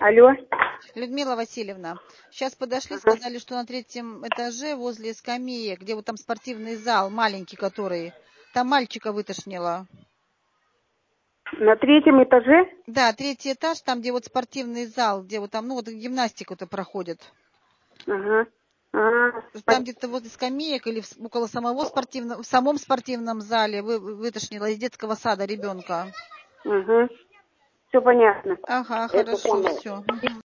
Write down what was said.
Алло. Людмила Васильевна, сейчас подошли, Ага. сказали, что на 3-м этаже возле скамеек, где вот там спортивный зал маленький, который, там мальчика вытошнило. На 3-м этаже? Да, 3-й этаж, там, где вот спортивный зал, где вот там, ну вот гимнастику-то проходит. Ага. Там где-то возле скамеек или около самого спортивного, в самом спортивном зале вытошнило из детского сада ребенка. Ага. Все понятно. Ага, Это хорошо, самое. все.